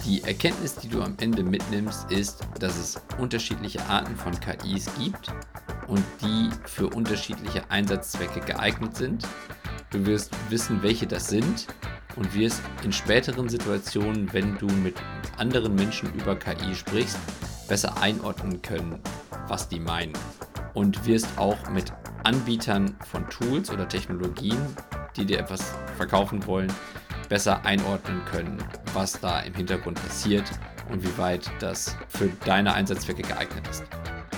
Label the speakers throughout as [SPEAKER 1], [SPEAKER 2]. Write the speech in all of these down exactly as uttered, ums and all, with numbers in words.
[SPEAKER 1] Die Erkenntnis, die du am Ende mitnimmst, ist, dass es unterschiedliche Arten von K Is gibt und die für unterschiedliche Einsatzzwecke geeignet sind. Du wirst wissen, welche das sind und wirst in späteren Situationen, wenn du mit anderen Menschen über K I sprichst, besser einordnen können, was die meinen. Und wirst auch mit Anbietern von Tools oder Technologien, die dir etwas verkaufen wollen, besser einordnen können, was da im Hintergrund passiert und wie weit das für deine Einsatzzwecke geeignet ist.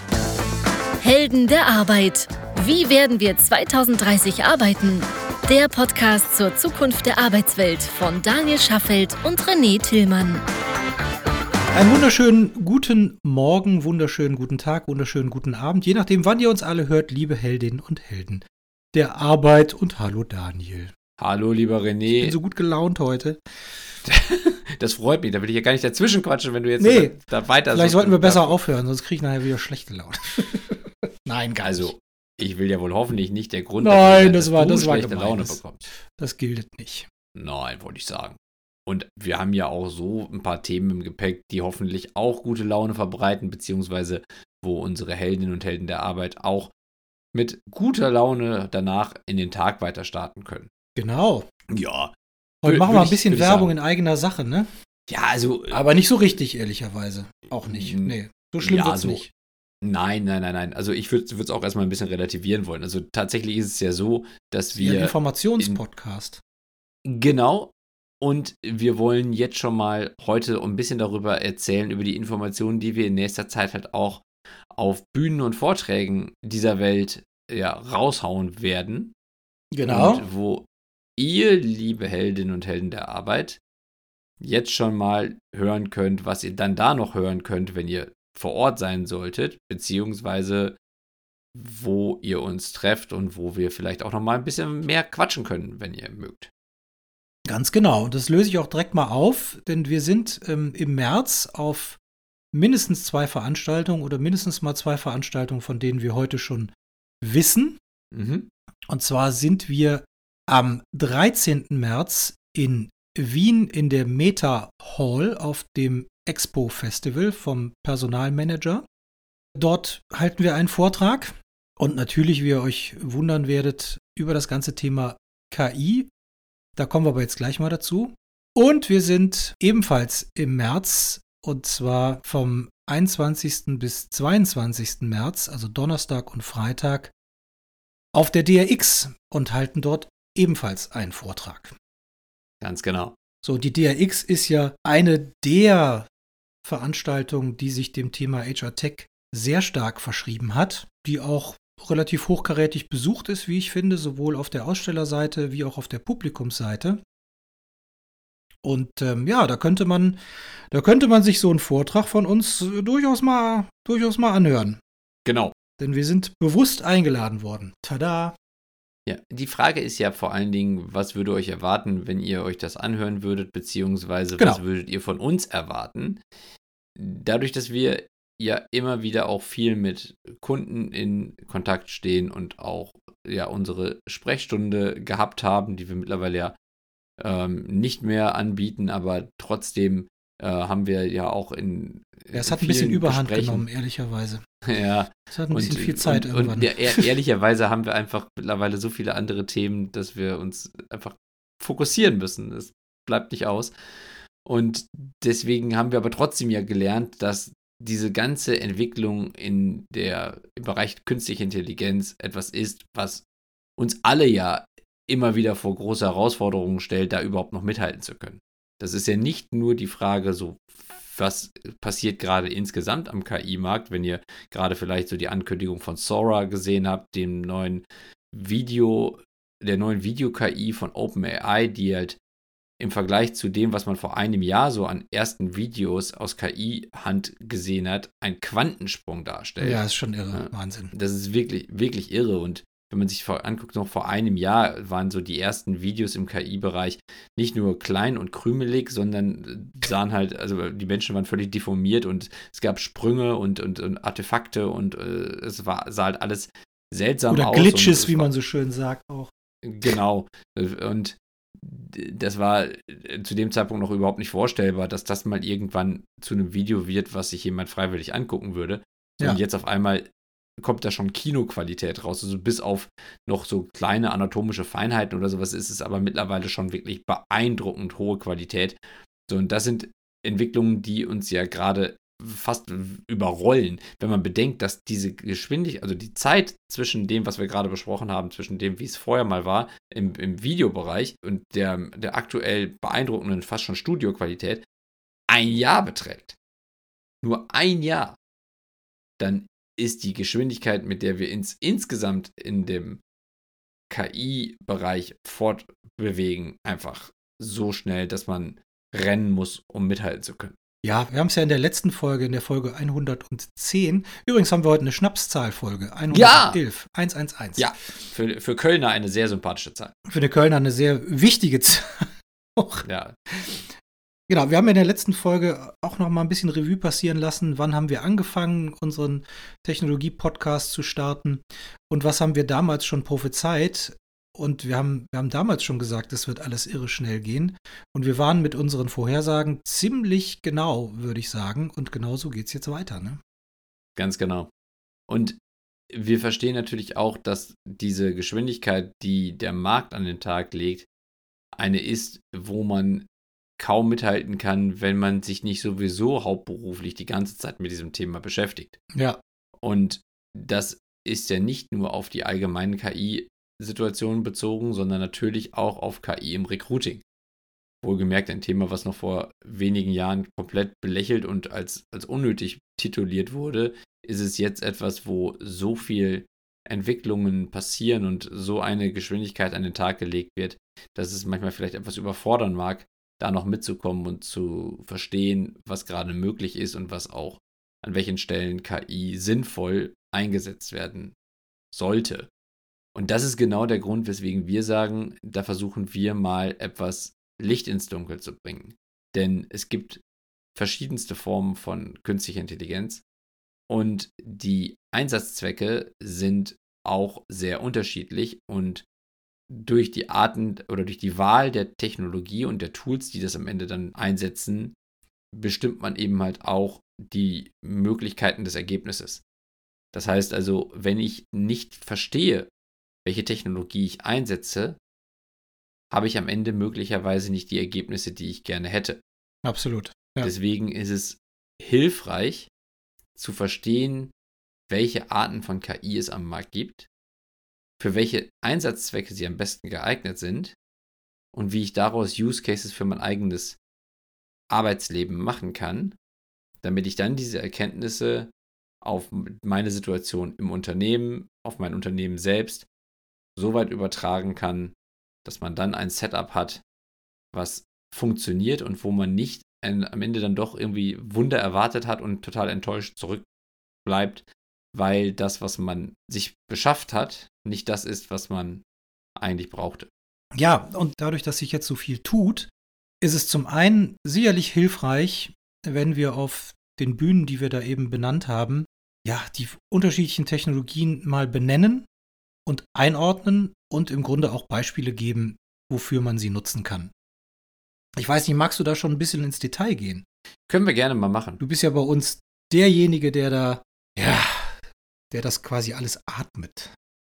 [SPEAKER 2] Helden der Arbeit. Wie werden wir zwanzig dreißig arbeiten? Der Podcast zur Zukunft der Arbeitswelt von Daniel Schaffelt und René Tillmann.
[SPEAKER 3] Einen wunderschönen guten Morgen, wunderschönen guten Tag, wunderschönen guten Abend, je nachdem, wann ihr uns alle hört, liebe Heldinnen und Helden der Arbeit. Und hallo Daniel.
[SPEAKER 1] Hallo lieber René.
[SPEAKER 3] Ich bin so gut gelaunt heute.
[SPEAKER 1] Das freut mich, da will ich ja gar nicht dazwischen quatschen, wenn du jetzt
[SPEAKER 3] nee,
[SPEAKER 1] da, da weiter...
[SPEAKER 3] Vielleicht
[SPEAKER 1] so
[SPEAKER 3] sollten wir besser darf. aufhören, sonst kriege ich nachher wieder schlechte Laune. Nein, gar
[SPEAKER 1] also,
[SPEAKER 3] nicht.
[SPEAKER 1] Ich will ja wohl hoffentlich nicht der Grund
[SPEAKER 3] Nein,
[SPEAKER 1] dafür sein,
[SPEAKER 3] das
[SPEAKER 1] dass
[SPEAKER 3] war,
[SPEAKER 1] du
[SPEAKER 3] das war
[SPEAKER 1] schlechte
[SPEAKER 3] gemein.
[SPEAKER 1] Laune
[SPEAKER 3] Das,
[SPEAKER 1] bekommst.
[SPEAKER 3] Das gilt nicht.
[SPEAKER 1] Nein, wollte ich sagen. Und wir haben ja auch so ein paar Themen im Gepäck, die hoffentlich auch gute Laune verbreiten, beziehungsweise wo unsere Heldinnen und Helden der Arbeit auch mit guter Laune danach in den Tag weiter starten können.
[SPEAKER 3] Genau.
[SPEAKER 1] Ja.
[SPEAKER 3] Heute machen wir ein bisschen Werbung in eigener Sache, ne?
[SPEAKER 1] Ja, also...
[SPEAKER 3] Aber nicht so richtig, ehrlicherweise. Auch nicht. Nee, so schlimm
[SPEAKER 1] ja,
[SPEAKER 3] wird's
[SPEAKER 1] so,
[SPEAKER 3] nicht.
[SPEAKER 1] Nein, nein, nein, nein. Also ich würde es auch erstmal ein bisschen relativieren wollen. Also tatsächlich ist es ja so, dass wir...
[SPEAKER 3] Ein Informationspodcast.
[SPEAKER 1] In, genau. Und wir wollen jetzt schon mal heute ein bisschen darüber erzählen, über die Informationen, die wir in nächster Zeit halt auch auf Bühnen und Vorträgen dieser Welt ja, raushauen werden.
[SPEAKER 3] Genau.
[SPEAKER 1] Und wo ihr, liebe Heldinnen und Helden der Arbeit, jetzt schon mal hören könnt, was ihr dann da noch hören könnt, wenn ihr vor Ort sein solltet, beziehungsweise wo ihr uns trefft und wo wir vielleicht auch noch mal ein bisschen mehr quatschen können, wenn ihr mögt.
[SPEAKER 3] Ganz genau. Und das löse ich auch direkt mal auf, denn wir sind ähm, im März auf mindestens zwei Veranstaltungen oder mindestens mal zwei Veranstaltungen, von denen wir heute schon wissen.
[SPEAKER 1] Mhm.
[SPEAKER 3] Und zwar sind wir am dreizehnten März in Wien in der Meta Hall auf dem Expo Festival vom Personalmanager. Dort halten wir einen Vortrag und natürlich, wie ihr euch wundern werdet, über das ganze Thema K I. Da kommen wir aber jetzt gleich mal dazu. Und wir sind ebenfalls im März, und zwar vom einundzwanzigsten bis zweiundzwanzigsten März, also Donnerstag und Freitag, auf der D R X und halten dort ebenfalls einen Vortrag.
[SPEAKER 1] Ganz genau.
[SPEAKER 3] So, die D R X ist ja eine der Veranstaltungen, die sich dem Thema H R Tech sehr stark verschrieben hat, die auch relativ hochkarätig besucht ist, wie ich finde, sowohl auf der Ausstellerseite wie auch auf der Publikumsseite. Und ähm, ja, da könnte man, da könnte man sich so einen Vortrag von uns äh, durchaus mal, durchaus mal anhören.
[SPEAKER 1] Genau.
[SPEAKER 3] Denn wir sind bewusst eingeladen worden. Tada!
[SPEAKER 1] Ja, die Frage ist ja vor allen Dingen, was würde euch erwarten, wenn ihr euch das anhören würdet, beziehungsweise
[SPEAKER 3] genau.
[SPEAKER 1] Was würdet ihr von uns erwarten? Dadurch, dass wir ja immer wieder auch viel mit Kunden in Kontakt stehen und auch ja unsere Sprechstunde gehabt haben, die wir mittlerweile ja ähm, nicht mehr anbieten, aber trotzdem äh, haben wir ja auch in
[SPEAKER 3] Ja, es
[SPEAKER 1] in
[SPEAKER 3] hat ein bisschen Überhand
[SPEAKER 1] Gesprächen,
[SPEAKER 3] genommen, ehrlicherweise.
[SPEAKER 1] Ja.
[SPEAKER 3] Es hat ein
[SPEAKER 1] und,
[SPEAKER 3] bisschen viel Zeit
[SPEAKER 1] und,
[SPEAKER 3] irgendwann.
[SPEAKER 1] Und ja, ehr- ehrlicherweise haben wir einfach mittlerweile so viele andere Themen, dass wir uns einfach fokussieren müssen. Es bleibt nicht aus. Und deswegen haben wir aber trotzdem ja gelernt, dass diese ganze Entwicklung in der, im Bereich künstliche Intelligenz etwas ist, was uns alle ja immer wieder vor große Herausforderungen stellt, da überhaupt noch mithalten zu können. Das ist ja nicht nur die Frage, so was passiert gerade insgesamt am K I-Markt, wenn ihr gerade vielleicht so die Ankündigung von Sora gesehen habt, dem neuen Video, der neuen Video-K I von OpenAI, die halt im Vergleich zu dem, was man vor einem Jahr so an ersten Videos aus K I-Hand gesehen hat, einen Quantensprung darstellt.
[SPEAKER 3] Ja, ist schon irre.
[SPEAKER 1] Ja,
[SPEAKER 3] Wahnsinn.
[SPEAKER 1] Das ist wirklich, wirklich irre. Und wenn man sich vor, anguckt, noch vor einem Jahr waren so die ersten Videos im K I-Bereich nicht nur klein und krümelig, sondern sahen halt, also die Menschen waren völlig deformiert und es gab Sprünge und, und, und Artefakte und äh, es war, sah halt alles seltsam
[SPEAKER 3] Oder
[SPEAKER 1] aus.
[SPEAKER 3] Glitches,
[SPEAKER 1] und
[SPEAKER 3] wie
[SPEAKER 1] war,
[SPEAKER 3] man so schön sagt auch.
[SPEAKER 1] Genau. Und das war zu dem Zeitpunkt noch überhaupt nicht vorstellbar, dass das mal irgendwann zu einem Video wird, was sich jemand freiwillig angucken würde. Ja. Und jetzt auf einmal kommt da schon Kinoqualität raus. Also bis auf noch so kleine anatomische Feinheiten oder sowas ist es aber mittlerweile schon wirklich beeindruckend hohe Qualität. So, und das sind Entwicklungen, die uns ja gerade fast überrollen, wenn man bedenkt, dass diese Geschwindigkeit, also die Zeit zwischen dem, was wir gerade besprochen haben, zwischen dem, wie es vorher mal war, im, im Videobereich und der, der aktuell beeindruckenden, fast schon Studioqualität, ein Jahr beträgt. Nur ein Jahr. Dann ist die Geschwindigkeit, mit der wir uns insgesamt in dem K I-Bereich fortbewegen, einfach so schnell, dass man rennen muss, um mithalten zu können.
[SPEAKER 3] Ja, wir haben es ja in der letzten Folge, in der Folge hundertzehn. Übrigens haben wir heute eine Schnapszahlfolge. hundertelf.
[SPEAKER 1] Ja!
[SPEAKER 3] hundertelf.
[SPEAKER 1] Ja, für, für Kölner eine sehr sympathische Zahl.
[SPEAKER 3] Für die Kölner eine sehr wichtige Zahl.
[SPEAKER 1] Ja.
[SPEAKER 3] Genau, wir haben in der letzten Folge auch noch mal ein bisschen Revue passieren lassen. Wann haben wir angefangen, unseren Technologie-Podcast zu starten? Und was haben wir damals schon prophezeit? Und wir haben, wir haben damals schon gesagt, es wird alles irre schnell gehen. Und wir waren mit unseren Vorhersagen ziemlich genau, würde ich sagen. Und genauso geht es jetzt weiter, ne?
[SPEAKER 1] Ganz genau. Und wir verstehen natürlich auch, dass diese Geschwindigkeit, die der Markt an den Tag legt, eine ist, wo man kaum mithalten kann, wenn man sich nicht sowieso hauptberuflich die ganze Zeit mit diesem Thema beschäftigt.
[SPEAKER 3] Ja.
[SPEAKER 1] Und das ist ja nicht nur auf die allgemeinen K I-Situationen bezogen, sondern natürlich auch auf K I im Recruiting. Wohlgemerkt ein Thema, was noch vor wenigen Jahren komplett belächelt und als, als unnötig tituliert wurde, ist es jetzt etwas, wo so viel Entwicklungen passieren und so eine Geschwindigkeit an den Tag gelegt wird, dass es manchmal vielleicht etwas überfordern mag, da noch mitzukommen und zu verstehen, was gerade möglich ist und was auch an welchen Stellen K I sinnvoll eingesetzt werden sollte. Und das ist genau der Grund, weswegen wir sagen, da versuchen wir mal etwas Licht ins Dunkel zu bringen. Denn es gibt verschiedenste Formen von künstlicher Intelligenz und die Einsatzzwecke sind auch sehr unterschiedlich und durch die Arten oder durch die Wahl der Technologie und der Tools, die das am Ende dann einsetzen, bestimmt man eben halt auch die Möglichkeiten des Ergebnisses. Das heißt also, wenn ich nicht verstehe, welche Technologie ich einsetze, habe ich am Ende möglicherweise nicht die Ergebnisse, die ich gerne hätte.
[SPEAKER 3] Absolut. Ja.
[SPEAKER 1] Deswegen ist es hilfreich zu verstehen, welche Arten von K I es am Markt gibt, für welche Einsatzzwecke sie am besten geeignet sind und wie ich daraus Use Cases für mein eigenes Arbeitsleben machen kann, damit ich dann diese Erkenntnisse auf meine Situation im Unternehmen, auf mein Unternehmen selbst so weit übertragen kann, dass man dann ein Setup hat, was funktioniert und wo man nicht ein, am Ende dann doch irgendwie Wunder erwartet hat und total enttäuscht zurückbleibt, weil das, was man sich beschafft hat, nicht das ist, was man eigentlich brauchte.
[SPEAKER 3] Ja, und dadurch, dass sich jetzt so viel tut, ist es zum einen sicherlich hilfreich, wenn wir auf den Bühnen, die wir da eben benannt haben, ja, die unterschiedlichen Technologien mal benennen und einordnen und im Grunde auch Beispiele geben, wofür man sie nutzen kann. Ich weiß nicht, magst du da schon ein bisschen ins Detail gehen?
[SPEAKER 1] Können wir gerne mal machen.
[SPEAKER 3] Du bist ja bei uns derjenige, der da, ja, der das quasi alles atmet.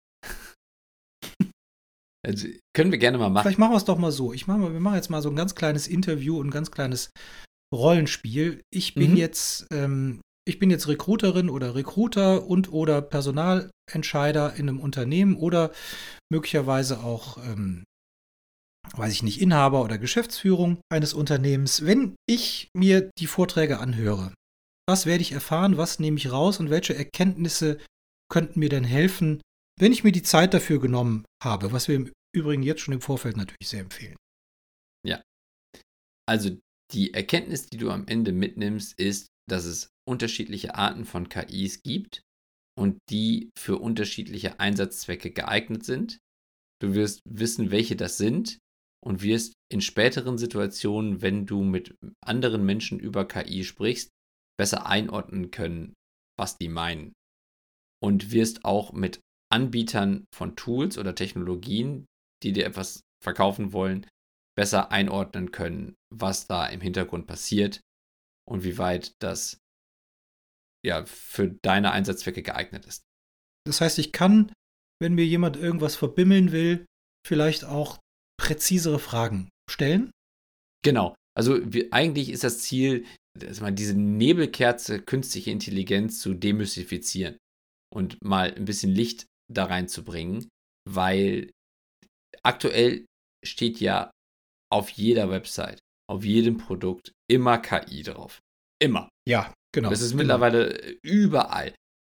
[SPEAKER 1] Also, können wir gerne mal machen.
[SPEAKER 3] Vielleicht machen wir es doch mal so. Ich mach mal, wir machen jetzt mal so ein ganz kleines Interview und ein ganz kleines Rollenspiel. Ich bin
[SPEAKER 1] Mhm.
[SPEAKER 3] jetzt, ähm, ich bin jetzt Recruiterin oder Recruiter und oder Personalentscheider in einem Unternehmen oder möglicherweise auch, ähm, weiß ich nicht, Inhaber oder Geschäftsführung eines Unternehmens. Wenn ich mir die Vorträge anhöre, was werde ich erfahren, was nehme ich raus und welche Erkenntnisse könnten mir denn helfen, wenn ich mir die Zeit dafür genommen habe, was wir im Übrigen jetzt schon im Vorfeld natürlich sehr empfehlen.
[SPEAKER 1] Ja. Also die Erkenntnis, die du am Ende mitnimmst, ist, dass es unterschiedliche Arten von K Is gibt und die für unterschiedliche Einsatzzwecke geeignet sind. Du wirst wissen, welche das sind und wirst in späteren Situationen, wenn du mit anderen Menschen über K I sprichst, besser einordnen können, was die meinen. Und wirst auch mit Anbietern von Tools oder Technologien, die dir etwas verkaufen wollen, besser einordnen können, was da im Hintergrund passiert und wie weit das ja für deine Einsatzzwecke geeignet ist.
[SPEAKER 3] Das heißt, ich kann, wenn mir jemand irgendwas verbimmeln will, vielleicht auch präzisere Fragen stellen?
[SPEAKER 1] Genau. Also wir, eigentlich ist das Ziel, dass man diese Nebelkerze künstliche Intelligenz zu demystifizieren und mal ein bisschen Licht da reinzubringen, weil aktuell steht ja auf jeder Website, auf jedem Produkt immer K I drauf. Immer.
[SPEAKER 3] Ja, genau.
[SPEAKER 1] Das ist
[SPEAKER 3] immer.
[SPEAKER 1] mittlerweile überall.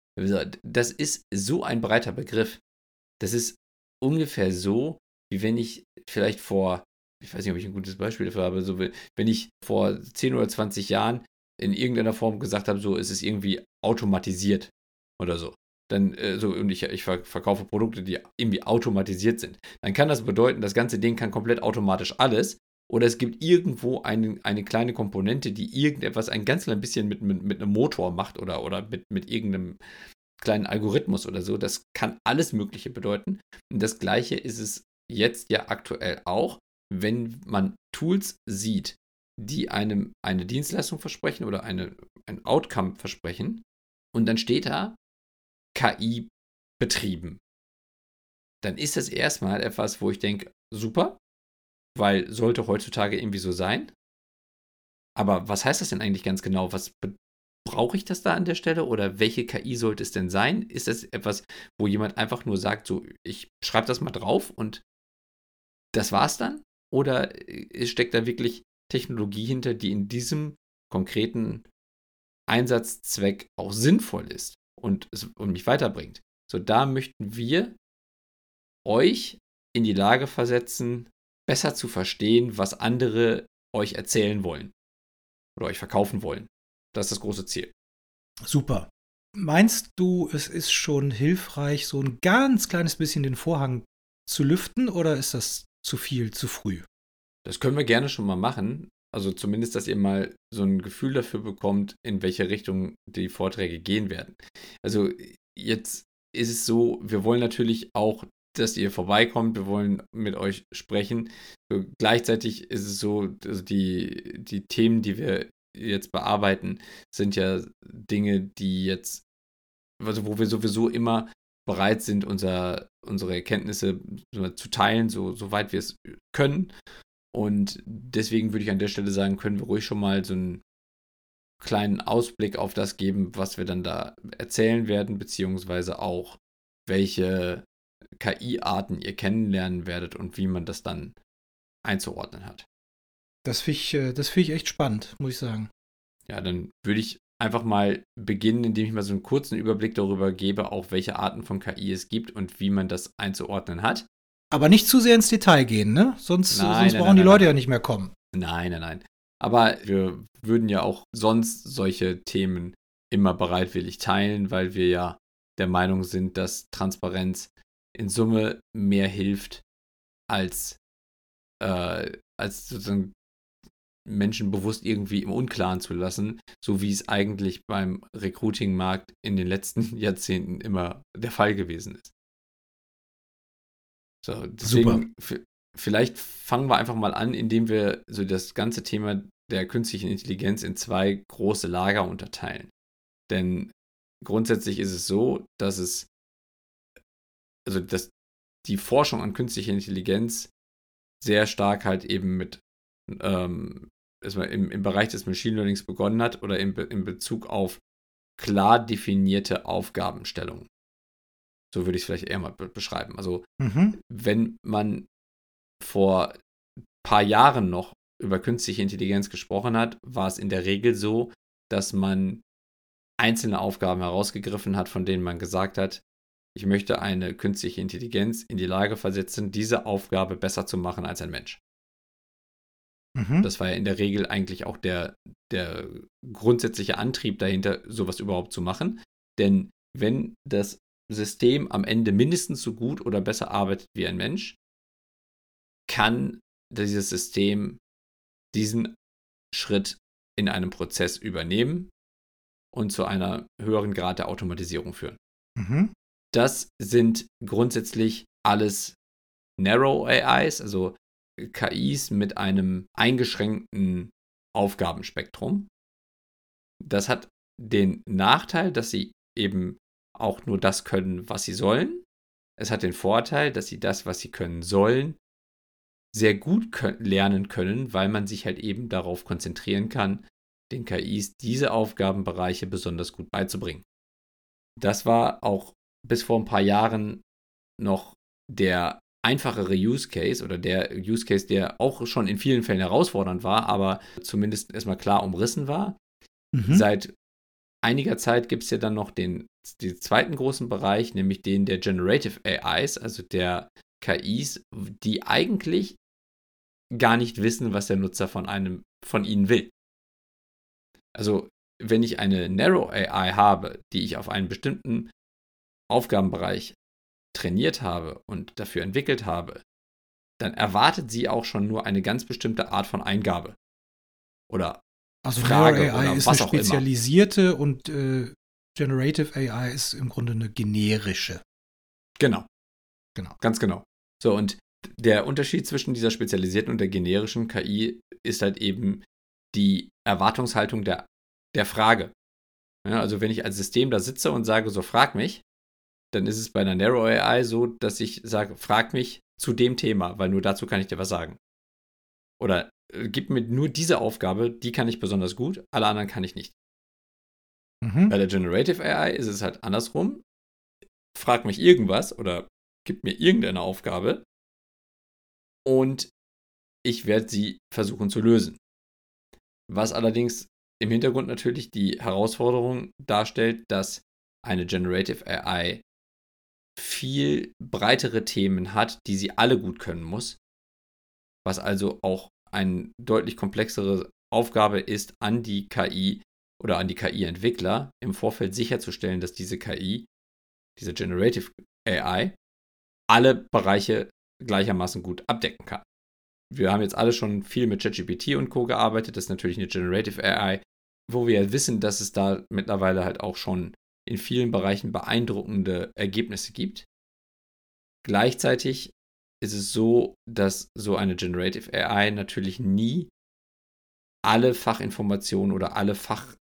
[SPEAKER 1] Das ist so ein breiter Begriff. Das ist ungefähr so, wie wenn ich vielleicht vor, ich weiß nicht, ob ich ein gutes Beispiel dafür habe, so wenn ich vor zehn oder zwanzig Jahren in irgendeiner Form gesagt habe, so es ist irgendwie automatisiert oder so. Dann, äh, so, und ich, ich verkaufe Produkte, die irgendwie automatisiert sind. Dann kann das bedeuten, das ganze Ding kann komplett automatisch alles. Oder es gibt irgendwo eine, eine kleine Komponente, die irgendetwas ein ganz klein bisschen mit, mit, mit einem Motor macht oder, oder mit, mit irgendeinem kleinen Algorithmus oder so. Das kann alles Mögliche bedeuten. Und das Gleiche ist es jetzt ja aktuell auch, wenn man Tools sieht, die einem eine Dienstleistung versprechen oder eine, ein Outcome versprechen. Und dann steht da K I betrieben. Dann ist das erstmal etwas, wo ich denke, super, weil sollte heutzutage irgendwie so sein. Aber was heißt das denn eigentlich ganz genau? Was be- brauche ich das da an der Stelle? Oder welche K I sollte es denn sein? Ist das etwas, wo jemand einfach nur sagt, so, ich schreibe das mal drauf und das war's dann? Oder äh, steckt da wirklich Technologie hinter, die in diesem konkreten Einsatzzweck auch sinnvoll ist und, es, und mich weiterbringt? So, da möchten wir euch in die Lage versetzen, besser zu verstehen, was andere euch erzählen wollen oder euch verkaufen wollen. Das ist das große Ziel.
[SPEAKER 3] Super. Meinst du, es ist schon hilfreich, so ein ganz kleines bisschen den Vorhang zu lüften, oder ist das zu viel, zu früh?
[SPEAKER 1] Das können wir gerne schon mal machen. Also zumindest, dass ihr mal so ein Gefühl dafür bekommt, in welche Richtung die Vorträge gehen werden. Also jetzt ist es so, wir wollen natürlich auch, dass ihr vorbeikommt, wir wollen mit euch sprechen. So, gleichzeitig ist es so, also die, die Themen, die wir jetzt bearbeiten, sind ja Dinge, die jetzt, also wo wir sowieso immer bereit sind, unser, unsere Erkenntnisse zu teilen, so, soweit wir es können. Und deswegen würde ich an der Stelle sagen, können wir ruhig schon mal so einen kleinen Ausblick auf das geben, was wir dann da erzählen werden, beziehungsweise auch, welche K I-Arten ihr kennenlernen werdet und wie man das dann einzuordnen hat.
[SPEAKER 3] Das finde ich, äh, das find ich echt spannend, muss ich sagen.
[SPEAKER 1] Ja, dann würde ich einfach mal beginnen, indem ich mal so einen kurzen Überblick darüber gebe, auch welche Arten von K I es gibt und wie man das einzuordnen hat.
[SPEAKER 3] Aber nicht zu sehr ins Detail gehen, ne? Sonst,
[SPEAKER 1] Nein,
[SPEAKER 3] sonst
[SPEAKER 1] nein,
[SPEAKER 3] brauchen
[SPEAKER 1] nein,
[SPEAKER 3] die
[SPEAKER 1] nein,
[SPEAKER 3] Leute
[SPEAKER 1] nein.
[SPEAKER 3] ja nicht mehr kommen.
[SPEAKER 1] Nein, nein, nein. Aber wir würden ja auch sonst solche Themen immer bereitwillig teilen, weil wir ja der Meinung sind, dass Transparenz in Summe mehr hilft, als, äh, als sozusagen Menschen bewusst irgendwie im Unklaren zu lassen, so wie es eigentlich beim Recruiting-Markt in den letzten Jahrzehnten immer der Fall gewesen ist. So, deswegen, f- vielleicht fangen wir einfach mal an, indem wir so das ganze Thema der künstlichen Intelligenz in zwei große Lager unterteilen. Denn grundsätzlich ist es so, dass es, also dass die Forschung an künstlicher Intelligenz sehr stark halt eben mit ähm, erstmal im, im Bereich des Machine Learnings begonnen hat oder in, Be- in Bezug auf klar definierte Aufgabenstellungen. So würde ich es vielleicht eher mal be- beschreiben. Also
[SPEAKER 3] Mhm.
[SPEAKER 1] wenn man vor ein paar Jahren noch über künstliche Intelligenz gesprochen hat, war es in der Regel so, dass man einzelne Aufgaben herausgegriffen hat, von denen man gesagt hat, ich möchte eine künstliche Intelligenz in die Lage versetzen, diese Aufgabe besser zu machen als ein Mensch.
[SPEAKER 3] Mhm.
[SPEAKER 1] Das war ja in der Regel eigentlich auch der, der grundsätzliche Antrieb dahinter, sowas überhaupt zu machen. Denn wenn das System am Ende mindestens so gut oder besser arbeitet wie ein Mensch, kann dieses System diesen Schritt in einem Prozess übernehmen und zu einer höheren Grad der Automatisierung führen.
[SPEAKER 3] Mhm.
[SPEAKER 1] Das sind grundsätzlich alles Narrow A Is, also K Is mit einem eingeschränkten Aufgabenspektrum. Das hat den Nachteil, dass sie eben auch nur das können, was sie sollen. Es hat den Vorteil, dass sie das, was sie können sollen, sehr gut kö- lernen können, weil man sich halt eben darauf konzentrieren kann, den K Is diese Aufgabenbereiche besonders gut beizubringen. Das war auch bis vor ein paar Jahren noch der einfachere Use Case oder der Use Case, der auch schon in vielen Fällen herausfordernd war, aber zumindest erstmal klar umrissen war. Mhm. Seit einiger Zeit gibt es ja dann noch den, den zweiten großen Bereich, nämlich den der Generative A Is, also der K Is, die eigentlich gar nicht wissen, was der Nutzer von einem, von ihnen will. Also, wenn ich eine Narrow A I habe, die ich auf einen bestimmten Aufgabenbereich trainiert habe und dafür entwickelt habe, dann erwartet sie auch schon nur eine ganz bestimmte Art von Eingabe. Oder
[SPEAKER 3] also
[SPEAKER 1] Frage
[SPEAKER 3] Narrow A I
[SPEAKER 1] oder
[SPEAKER 3] ist
[SPEAKER 1] was
[SPEAKER 3] eine
[SPEAKER 1] auch immer.
[SPEAKER 3] spezialisierte und äh, Generative A I ist im Grunde eine generische.
[SPEAKER 1] Genau.
[SPEAKER 3] Genau.
[SPEAKER 1] Ganz genau. So, und der Unterschied zwischen dieser spezialisierten und der generischen K I ist halt eben die Erwartungshaltung der, der Frage. Ja, also wenn ich als System da sitze und sage, so frag mich, dann ist es bei einer Narrow A I so, dass ich sage, frag mich zu dem Thema, weil nur dazu kann ich dir was sagen. Oder äh, gib mir nur diese Aufgabe, die kann ich besonders gut, alle anderen kann ich nicht. Mhm. Bei der Generative A I ist es halt andersrum. Frag mich irgendwas oder gib mir irgendeine Aufgabe und ich werde sie versuchen zu lösen. Was allerdings im Hintergrund natürlich die Herausforderung darstellt, dass eine Generative A I viel breitere Themen hat, die sie alle gut können muss, was also auch eine deutlich komplexere Aufgabe ist, an die K I oder an die K I-Entwickler im Vorfeld sicherzustellen, dass diese K I, diese Generative A I, alle Bereiche gleichermaßen gut abdecken kann. Wir haben jetzt alle schon viel mit ChatGPT und Co. gearbeitet. Das ist natürlich eine Generative A I, wo wir wissen, dass es da mittlerweile halt auch schon in vielen Bereichen beeindruckende Ergebnisse gibt. Gleichzeitig ist es so, dass so eine Generative A I natürlich nie alle Fachinformationen oder alle Fach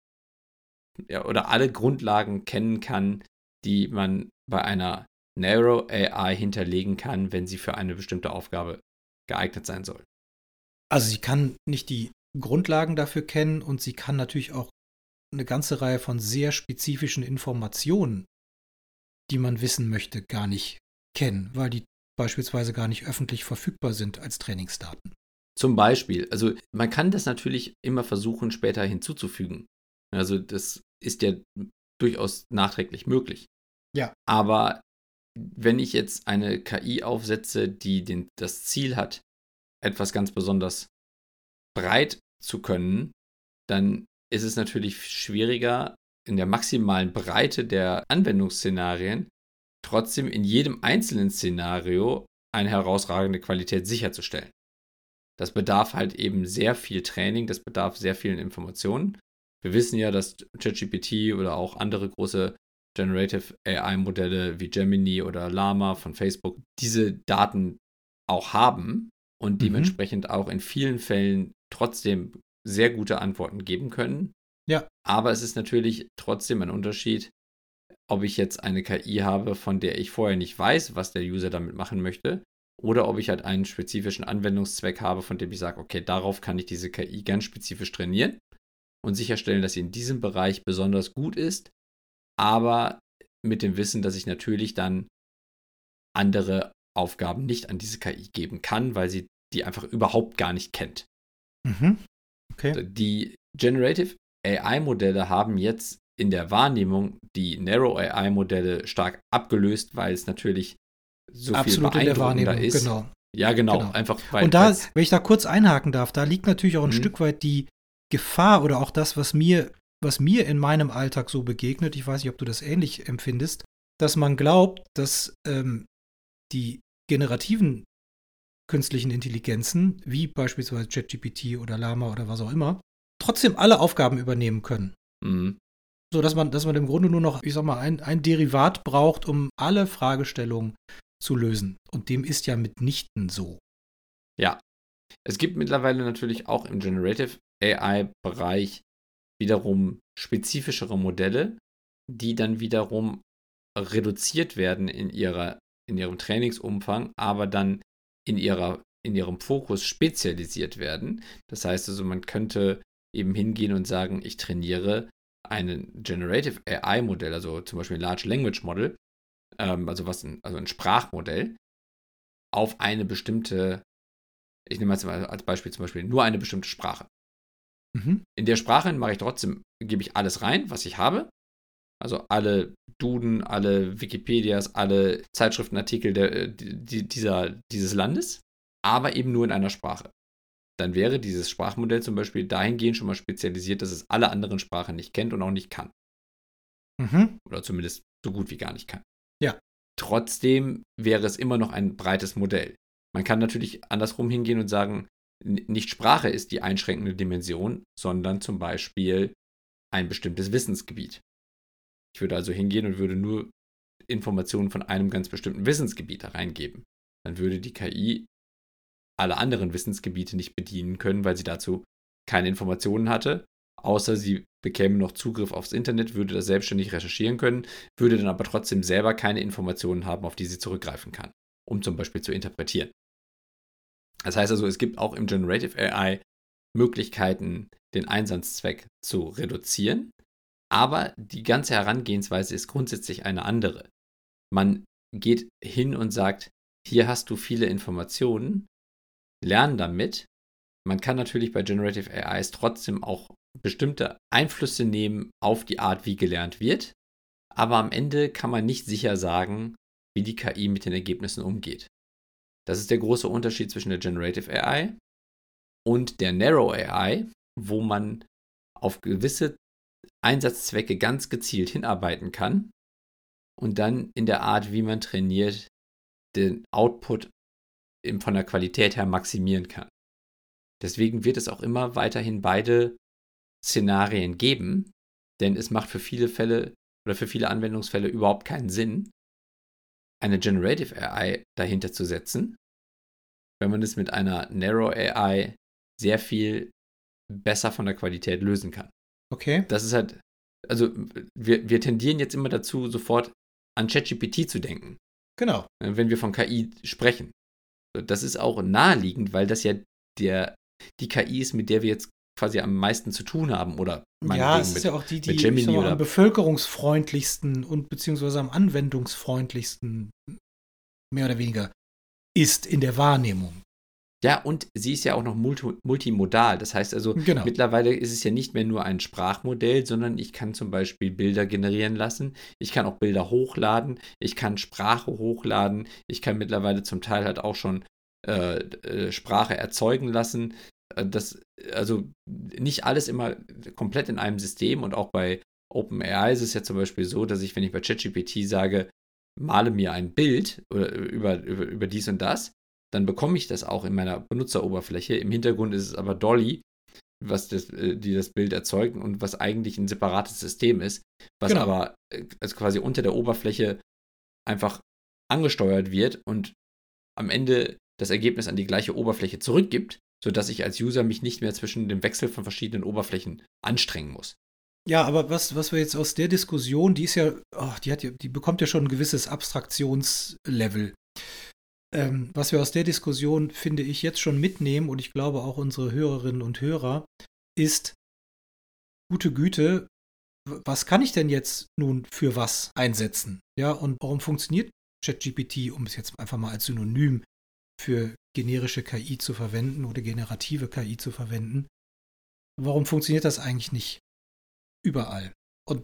[SPEAKER 1] ja, oder alle Grundlagen kennen kann, die man bei einer Narrow A I hinterlegen kann, wenn sie für eine bestimmte Aufgabe geeignet sein soll.
[SPEAKER 3] Also sie kann nicht die Grundlagen dafür kennen und sie kann natürlich auch eine ganze Reihe von sehr spezifischen Informationen, die man wissen möchte, gar nicht kennen, weil die beispielsweise gar nicht öffentlich verfügbar sind als Trainingsdaten.
[SPEAKER 1] Zum Beispiel, also man kann das natürlich immer versuchen, später hinzuzufügen. Also das ist ja durchaus nachträglich möglich.
[SPEAKER 3] Ja.
[SPEAKER 1] Aber wenn ich jetzt eine K I aufsetze, die den, das Ziel hat, etwas ganz besonders breit zu können, dann ist es natürlich schwieriger, in der maximalen Breite der Anwendungsszenarien trotzdem in jedem einzelnen Szenario eine herausragende Qualität sicherzustellen. Das bedarf halt eben sehr viel Training, das bedarf sehr vielen Informationen. Wir wissen ja, dass ChatGPT oder auch andere große Generative A I-Modelle wie Gemini oder Llama von Facebook diese Daten auch haben und mhm. dementsprechend auch in vielen Fällen trotzdem sehr gute Antworten geben können.
[SPEAKER 3] Ja.
[SPEAKER 1] Aber es ist natürlich trotzdem ein Unterschied, ob ich jetzt eine K I habe, von der ich vorher nicht weiß, was der User damit machen möchte, oder ob ich halt einen spezifischen Anwendungszweck habe, von dem ich sage, okay, darauf kann ich diese K I ganz spezifisch trainieren und sicherstellen, dass sie in diesem Bereich besonders gut ist, aber mit dem Wissen, dass ich natürlich dann andere Aufgaben nicht an diese K I geben kann, weil sie die einfach überhaupt gar nicht kennt.
[SPEAKER 3] Mhm. Okay.
[SPEAKER 1] Die Generative A I-Modelle haben jetzt in der Wahrnehmung die Narrow A I-Modelle stark abgelöst, weil es natürlich so
[SPEAKER 3] Absolut
[SPEAKER 1] viel beeindruckender
[SPEAKER 3] in der
[SPEAKER 1] ist.
[SPEAKER 3] Genau.
[SPEAKER 1] Ja, genau.
[SPEAKER 3] genau.
[SPEAKER 1] Einfach, weil,
[SPEAKER 3] Und da, wenn ich da kurz einhaken darf, da liegt natürlich auch ein
[SPEAKER 1] mhm.
[SPEAKER 3] Stück weit die Gefahr oder auch das, was mir, was mir in meinem Alltag so begegnet, ich weiß nicht, ob du das ähnlich empfindest, dass man glaubt, dass ähm, die generativen künstlichen Intelligenzen, wie beispielsweise ChatGPT oder Llama oder was auch immer, trotzdem alle Aufgaben übernehmen können.
[SPEAKER 1] Mhm.
[SPEAKER 3] So dass man, dass man im Grunde nur noch, ich sag mal, ein, ein Derivat braucht, um alle Fragestellungen zu lösen. Und dem ist ja mitnichten so.
[SPEAKER 1] Ja, Es gibt mittlerweile natürlich auch im Generative A I-Bereich wiederum spezifischere Modelle, die dann wiederum reduziert werden in ihrer, in ihrem Trainingsumfang, aber dann in ihrer, in ihrem Fokus spezialisiert werden. Das heißt also, man könnte eben hingehen und sagen, ich trainiere ein Generative A I-Modell, also zum Beispiel ein Large Language Model, ähm, also was ein, also ein Sprachmodell, auf eine bestimmte, ich nehme jetzt mal als Beispiel zum Beispiel nur eine bestimmte Sprache.
[SPEAKER 3] Mhm.
[SPEAKER 1] In der Sprache mache ich trotzdem, gebe ich alles rein, was ich habe. Also alle Duden, alle Wikipedias, alle Zeitschriftenartikel der, die, dieser, dieses Landes, aber eben nur in einer Sprache. Dann wäre dieses Sprachmodell zum Beispiel dahingehend schon mal spezialisiert, dass es alle anderen Sprachen nicht kennt und auch nicht kann.
[SPEAKER 3] Mhm.
[SPEAKER 1] Oder zumindest so gut wie gar nicht kann.
[SPEAKER 3] Ja.
[SPEAKER 1] Trotzdem wäre es immer noch ein breites Modell. Man kann natürlich andersrum hingehen und sagen, nicht Sprache ist die einschränkende Dimension, sondern zum Beispiel ein bestimmtes Wissensgebiet. Ich würde also hingehen und würde nur Informationen von einem ganz bestimmten Wissensgebiet da reingeben. Dann würde die K I alle anderen Wissensgebiete nicht bedienen können, weil sie dazu keine Informationen hatte, außer sie bekäme noch Zugriff aufs Internet, würde das selbstständig recherchieren können, würde dann aber trotzdem selber keine Informationen haben, auf die sie zurückgreifen kann, um zum Beispiel zu interpretieren. Das heißt also, es gibt auch im Generative A I Möglichkeiten, den Einsatzzweck zu reduzieren, aber die ganze Herangehensweise ist grundsätzlich eine andere. Man geht hin und sagt, hier hast du viele Informationen, lern damit. Man kann natürlich bei Generative A Is trotzdem auch bestimmte Einflüsse nehmen auf die Art, wie gelernt wird, aber am Ende kann man nicht sicher sagen, wie die K I mit den Ergebnissen umgeht. Das ist der große Unterschied zwischen der Generative A I und der Narrow A I, wo man auf gewisse Einsatzzwecke ganz gezielt hinarbeiten kann und dann in der Art, wie man trainiert, den Output von der Qualität her maximieren kann. Deswegen wird es auch immer weiterhin beide Szenarien geben, denn es macht für viele Fälle oder für viele Anwendungsfälle überhaupt keinen Sinn, eine Generative A I dahinter zu setzen, wenn man es mit einer Narrow A I sehr viel besser von der Qualität lösen kann.
[SPEAKER 3] Okay.
[SPEAKER 1] Das ist halt, also wir, wir tendieren jetzt immer dazu, sofort an ChatGPT zu denken.
[SPEAKER 3] Genau.
[SPEAKER 1] Wenn wir von K I sprechen. Das ist auch naheliegend, weil das ja der, die K I ist, mit der wir jetzt quasi am meisten zu tun haben. Oder
[SPEAKER 3] ja, es ist
[SPEAKER 1] mit,
[SPEAKER 3] ja auch die, die
[SPEAKER 1] mit Gemini
[SPEAKER 3] ich sag mal,
[SPEAKER 1] oder
[SPEAKER 3] am bevölkerungsfreundlichsten und beziehungsweise am anwendungsfreundlichsten mehr oder weniger ist in der Wahrnehmung.
[SPEAKER 1] Ja, und sie ist ja auch noch multi- multimodal. Das heißt also,
[SPEAKER 3] genau.
[SPEAKER 1] Mittlerweile ist es ja nicht mehr nur ein Sprachmodell, sondern ich kann zum Beispiel Bilder generieren lassen. Ich kann auch Bilder hochladen. Ich kann Sprache hochladen. Ich kann mittlerweile zum Teil halt auch schon äh, äh, Sprache erzeugen lassen. Das, also nicht alles immer komplett in einem System. Und auch bei OpenAI ist es ja zum Beispiel so, dass ich, wenn ich bei ChatGPT sage, male mir ein Bild oder über, über, über dies und das, dann bekomme ich das auch in meiner Benutzeroberfläche. Im Hintergrund ist es aber Dolly, was das, die das Bild erzeugt und was eigentlich ein separates System ist, was
[SPEAKER 3] genau.
[SPEAKER 1] aber also quasi unter der Oberfläche einfach angesteuert wird und am Ende das Ergebnis an die gleiche Oberfläche zurückgibt, sodass ich als User mich nicht mehr zwischen dem Wechsel von verschiedenen Oberflächen anstrengen muss.
[SPEAKER 3] Ja, aber was, was wir jetzt aus der Diskussion, die ist ja, oh, die hat ja, die bekommt ja schon ein gewisses Abstraktionslevel. Ähm, was wir aus der Diskussion, finde ich, jetzt schon mitnehmen, und ich glaube auch unsere Hörerinnen und Hörer, ist, gute Güte, was kann ich denn jetzt nun für was einsetzen? Ja, und warum funktioniert ChatGPT, um es jetzt einfach mal als Synonym für generische K I zu verwenden oder generative K I zu verwenden? Warum funktioniert das eigentlich nicht überall? Und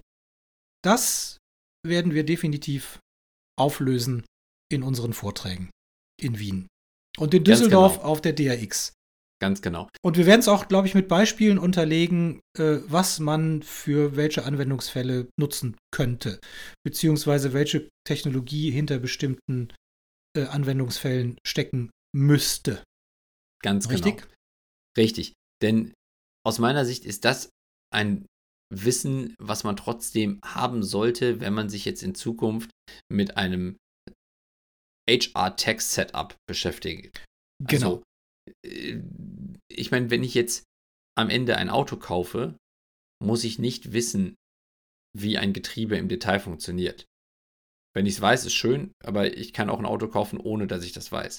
[SPEAKER 3] das werden wir definitiv auflösen in unseren Vorträgen in Wien und in Düsseldorf genau. Auf der D R X.
[SPEAKER 1] Ganz genau.
[SPEAKER 3] Und wir werden es auch, glaube ich, mit Beispielen unterlegen, äh, was man für welche Anwendungsfälle nutzen könnte, beziehungsweise welche Technologie hinter bestimmten äh, Anwendungsfällen stecken müsste.
[SPEAKER 1] Ganz
[SPEAKER 3] Richtig?
[SPEAKER 1] genau. Richtig. Denn aus meiner Sicht ist das ein Wissen, was man trotzdem haben sollte, wenn man sich jetzt in Zukunft mit einem H R-Tech-Setup beschäftigt.
[SPEAKER 3] Genau.
[SPEAKER 1] Also äh, ich meine, wenn ich jetzt am Ende ein Auto kaufe, muss ich nicht wissen, wie ein Getriebe im Detail funktioniert. Wenn ich es weiß, ist schön, aber ich kann auch ein Auto kaufen, ohne dass ich das weiß.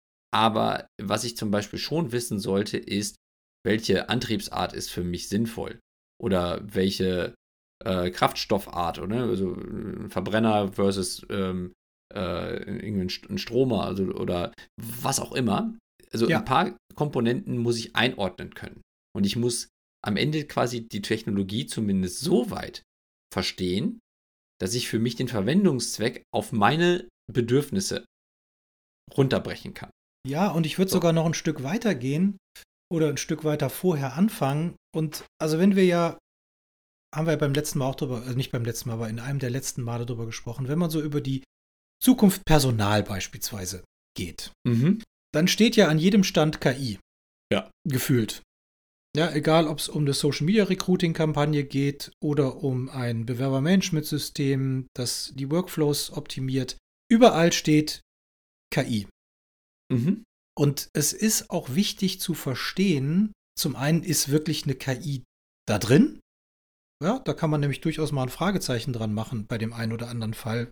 [SPEAKER 1] Aber was ich zum Beispiel schon wissen sollte, ist, welche Antriebsart ist für mich sinnvoll oder welche äh, Kraftstoffart, oder? Also ein Verbrenner versus ähm, äh, ein Stromer, also oder was auch immer. Also
[SPEAKER 3] Ja.
[SPEAKER 1] ein paar Komponenten muss ich einordnen können. Und ich muss am Ende quasi die Technologie zumindest so weit verstehen, dass ich für mich den Verwendungszweck auf meine Bedürfnisse runterbrechen kann.
[SPEAKER 3] Ja, und ich würde
[SPEAKER 1] So.
[SPEAKER 3] sogar noch ein Stück weiter gehen oder ein Stück weiter vorher anfangen. Und also wenn wir ja, haben wir ja beim letzten Mal auch drüber, also nicht beim letzten Mal, aber in einem der letzten Male drüber gesprochen, wenn man so über die Zukunft Personal beispielsweise geht,
[SPEAKER 1] Mhm.
[SPEAKER 3] dann steht ja an jedem Stand K I.
[SPEAKER 1] Ja.
[SPEAKER 3] Gefühlt. Ja, egal, ob es um eine Social-Media-Recruiting-Kampagne geht oder um ein Bewerbermanagementsystem, das die Workflows optimiert. Überall steht K I.
[SPEAKER 1] Mhm.
[SPEAKER 3] Und es ist auch wichtig zu verstehen, zum einen ist wirklich eine K I da drin. Ja, da kann man nämlich durchaus mal ein Fragezeichen dran machen bei dem einen oder anderen Fall.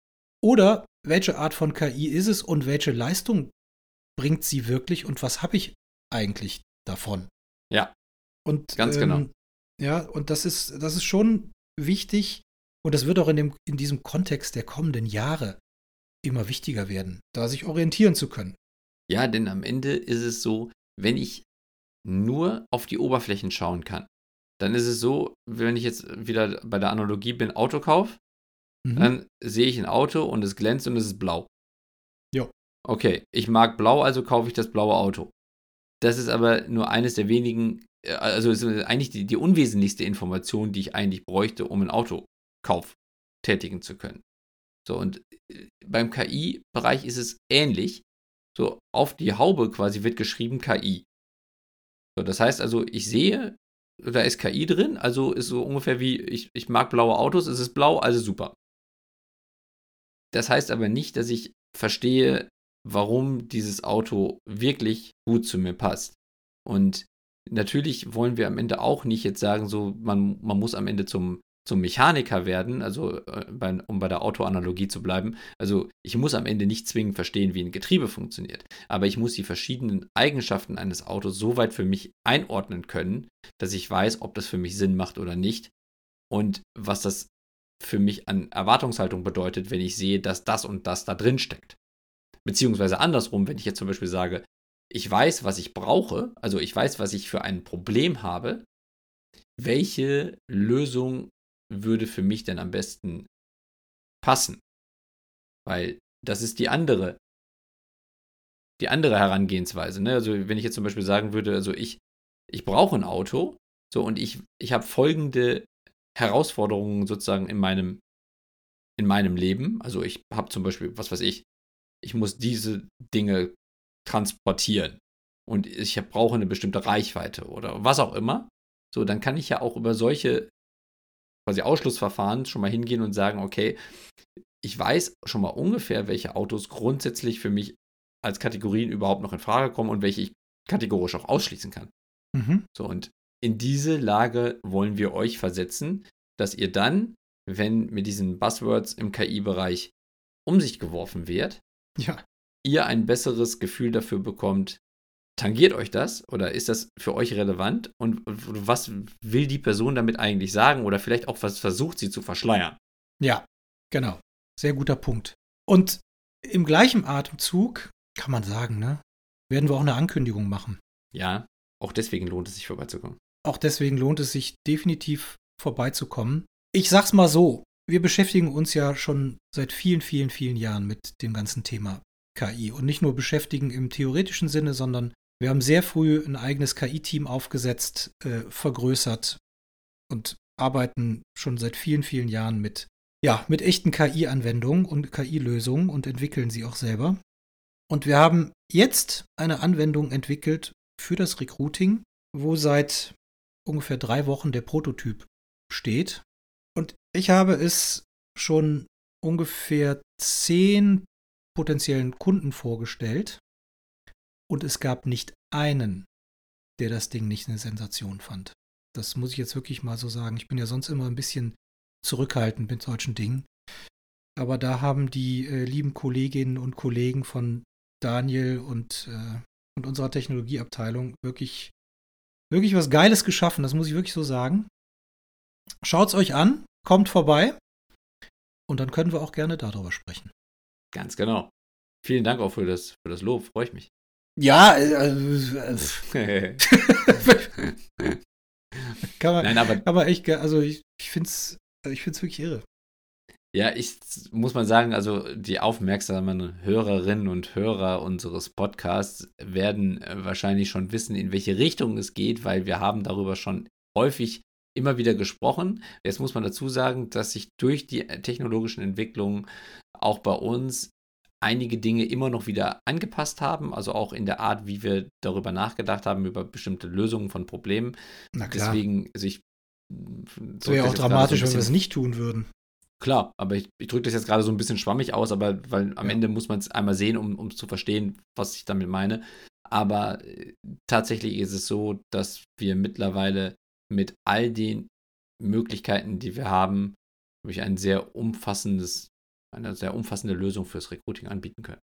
[SPEAKER 3] Oder welche Art von K I ist es und welche Leistung bringt sie wirklich und was habe ich eigentlich davon?
[SPEAKER 1] Ja,
[SPEAKER 3] Und
[SPEAKER 1] ganz
[SPEAKER 3] ähm,
[SPEAKER 1] genau.
[SPEAKER 3] Ja, und das ist, das ist schon wichtig und das wird auch in, dem, in diesem Kontext der kommenden Jahre immer wichtiger werden, da sich orientieren zu können.
[SPEAKER 1] Ja, denn am Ende ist es so, wenn ich nur auf die Oberflächen schauen kann, dann ist es so, wenn ich jetzt wieder bei der Analogie bin, Autokauf,
[SPEAKER 3] Mhm.
[SPEAKER 1] dann sehe ich ein Auto und es glänzt und es ist blau.
[SPEAKER 3] Jo.
[SPEAKER 1] Okay, ich mag blau, also kaufe ich das blaue Auto. Das ist aber nur eines der wenigen, äh, also ist eigentlich die, die unwesentlichste Information, die ich eigentlich bräuchte, um einen Autokauf tätigen zu können. So, und äh, beim K I-Bereich ist es ähnlich. So, auf die Haube quasi wird geschrieben K I. So, das heißt also, ich sehe, da ist K I drin, also ist so ungefähr wie, ich, ich mag blaue Autos, es ist blau, also super. Das heißt aber nicht, dass ich verstehe, warum dieses Auto wirklich gut zu mir passt. Und natürlich wollen wir am Ende auch nicht jetzt sagen, so, man, man muss am Ende zum, zum Mechaniker werden, also äh, bei, um bei der Autoanalogie zu bleiben. Also ich muss am Ende nicht zwingend verstehen, wie ein Getriebe funktioniert, aber ich muss die verschiedenen Eigenschaften eines Autos so weit für mich einordnen können, dass ich weiß, ob das für mich Sinn macht oder nicht und was das für mich an Erwartungshaltung bedeutet, wenn ich sehe, dass das und das da drin steckt. Beziehungsweise andersrum, wenn ich jetzt zum Beispiel sage, ich weiß, was ich brauche, also ich weiß, was ich für ein Problem habe, welche Lösung würde für mich denn am besten passen? Weil das ist die andere, die andere Herangehensweise. Ne? Also wenn ich jetzt zum Beispiel sagen würde, also ich, ich brauche ein Auto, so und ich, ich habe folgende Herausforderungen sozusagen in meinem, in meinem Leben. Also ich habe zum Beispiel, was weiß ich, ich muss diese Dinge transportieren und ich hab, brauche eine bestimmte Reichweite oder was auch immer. So, dann kann ich ja auch über solche quasi Ausschlussverfahren schon mal hingehen und sagen, okay, ich weiß schon mal ungefähr, welche Autos grundsätzlich für mich als Kategorien überhaupt noch in Frage kommen und welche ich kategorisch auch ausschließen kann.
[SPEAKER 3] Mhm.
[SPEAKER 1] So, und in diese Lage wollen wir euch versetzen, dass ihr dann, wenn mit diesen Buzzwords im K I-Bereich um sich geworfen wird,
[SPEAKER 3] Ja.
[SPEAKER 1] ihr ein besseres Gefühl dafür bekommt, tangiert euch das oder ist das für euch relevant und was will die Person damit eigentlich sagen oder vielleicht auch, was versucht sie zu verschleiern?
[SPEAKER 3] Ja, genau. Sehr guter Punkt. Und im gleichen Atemzug kann man sagen, ne, werden wir auch eine Ankündigung machen.
[SPEAKER 1] Ja, auch deswegen lohnt es sich vorbeizukommen.
[SPEAKER 3] Auch deswegen lohnt es sich definitiv vorbeizukommen. Ich sag's mal so, wir beschäftigen uns ja schon seit vielen, vielen, vielen Jahren mit dem ganzen Thema K I. Und nicht nur beschäftigen im theoretischen Sinne, sondern wir haben sehr früh ein eigenes K I-Team aufgesetzt, äh, vergrößert und arbeiten schon seit vielen, vielen Jahren mit, ja, mit echten K I-Anwendungen und K I-Lösungen und entwickeln sie auch selber. Und wir haben jetzt eine Anwendung entwickelt für das Recruiting, wo seit ungefähr drei Wochen der Prototyp steht. Und ich habe es schon ungefähr zehn potenziellen Kunden vorgestellt. und es gab nicht einen, der das Ding nicht eine Sensation fand. Das muss ich jetzt wirklich mal so sagen. Ich bin ja sonst immer ein bisschen zurückhaltend mit solchen Dingen. Aber da haben die äh, lieben Kolleginnen und Kollegen von Daniel und, äh, und unserer Technologieabteilung wirklich, wirklich was Geiles geschaffen. Das muss ich wirklich so sagen. Schaut's euch an, kommt vorbei und dann können wir auch gerne darüber sprechen.
[SPEAKER 1] Ganz genau. Vielen Dank auch für das, für das Lob, freue ich mich.
[SPEAKER 3] Ja, äh, äh, kann man,
[SPEAKER 1] Nein, aber,
[SPEAKER 3] aber ich, also ich, ich finde es ich find's wirklich irre.
[SPEAKER 1] Ja, ich muss mal sagen, also die aufmerksamen Hörerinnen und Hörer unseres Podcasts werden wahrscheinlich schon wissen, in welche Richtung es geht, weil wir haben darüber schon häufig immer wieder gesprochen. Jetzt muss man dazu sagen, dass sich durch die technologischen Entwicklungen auch bei uns einige Dinge immer noch wieder angepasst haben, also auch in der Art, wie wir darüber nachgedacht haben, über bestimmte Lösungen von Problemen.
[SPEAKER 3] Na klar.
[SPEAKER 1] Deswegen, also ich
[SPEAKER 3] das wäre ja auch dramatisch, so wenn wir es nicht tun würden.
[SPEAKER 1] Klar, aber ich, ich drücke das jetzt gerade so ein bisschen schwammig aus, aber weil am ja. Ende muss man es einmal sehen, um, um zu verstehen, was ich damit meine. Aber äh, tatsächlich ist es so, dass wir mittlerweile mit all den Möglichkeiten, die wir haben, wirklich ein sehr umfassendes, eine sehr umfassende Lösung fürs Recruiting anbieten können.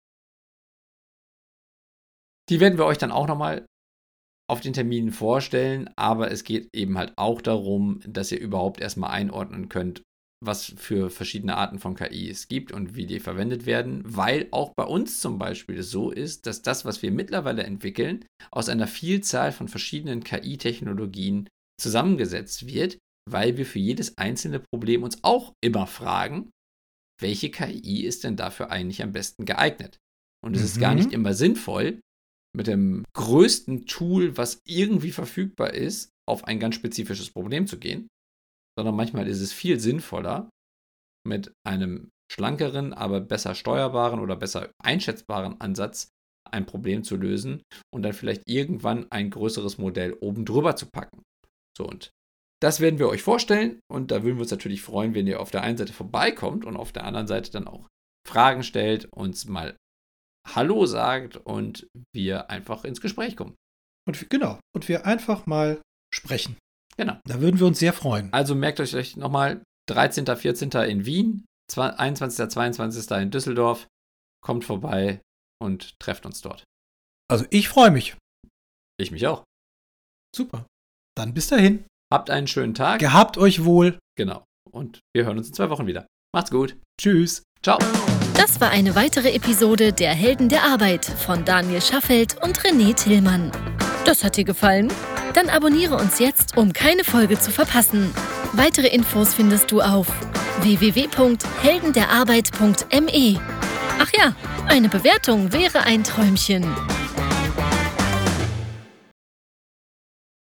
[SPEAKER 1] Die werden wir euch dann auch nochmal auf den Terminen vorstellen, aber es geht eben halt auch darum, dass ihr überhaupt erstmal einordnen könnt, was für verschiedene Arten von K I es gibt und wie die verwendet werden, weil auch bei uns zum Beispiel es so ist, dass das, was wir mittlerweile entwickeln, aus einer Vielzahl von verschiedenen K I-Technologien zusammengesetzt wird, weil wir für jedes einzelne Problem uns auch immer fragen, welche K I ist denn dafür eigentlich am besten geeignet? Und es mhm. ist gar nicht immer sinnvoll, mit dem größten Tool, was irgendwie verfügbar ist, auf ein ganz spezifisches Problem zu gehen, sondern manchmal ist es viel sinnvoller, mit einem schlankeren, aber besser steuerbaren oder besser einschätzbaren Ansatz ein Problem zu lösen und dann vielleicht irgendwann ein größeres Modell oben drüber zu packen. So, und das werden wir euch vorstellen und da würden wir uns natürlich freuen, wenn ihr auf der einen Seite vorbeikommt und auf der anderen Seite dann auch Fragen stellt, uns mal Hallo sagt und wir einfach ins Gespräch kommen.
[SPEAKER 3] Und genau, und wir einfach mal sprechen.
[SPEAKER 1] Genau.
[SPEAKER 3] Da würden wir uns sehr freuen.
[SPEAKER 1] Also merkt euch euch nochmal, dreizehnten vierzehnten in Wien, einundzwanzigsten zweiundzwanzigsten in Düsseldorf. Kommt vorbei und trefft uns dort.
[SPEAKER 3] Also ich freue mich.
[SPEAKER 1] Ich mich auch.
[SPEAKER 3] Super. Dann bis dahin.
[SPEAKER 1] Habt einen schönen Tag.
[SPEAKER 3] Gehabt euch wohl.
[SPEAKER 1] Genau. Und wir hören uns in zwei Wochen wieder. Macht's gut.
[SPEAKER 3] Tschüss.
[SPEAKER 1] Ciao.
[SPEAKER 2] Das war eine weitere Episode der Helden der Arbeit von Daniel Schaffelt und René Tillmann. Das hat dir gefallen? Dann abonniere uns jetzt, um keine Folge zu verpassen. Weitere Infos findest du auf w w w punkt helden der arbeit punkt m e. Ach ja, eine Bewertung wäre ein Träumchen.